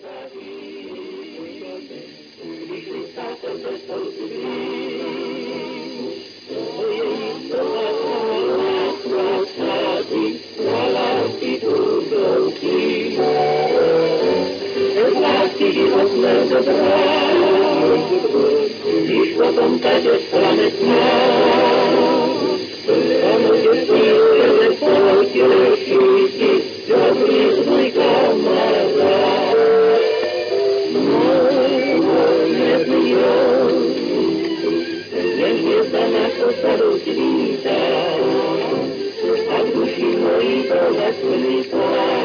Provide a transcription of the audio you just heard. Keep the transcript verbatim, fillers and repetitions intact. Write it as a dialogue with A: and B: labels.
A: podarí. Když vystáte ze spoustu blíž, to je jistota a schází, na lásky budoucí. Bez lásky život nedobrá, když potom tady strane tmá. Ono dětí je potěší, dobrý svůj kamarád. Můj, můj nebyl, jen hvězda na posadu svítá, a v duši mojí to zasvítá.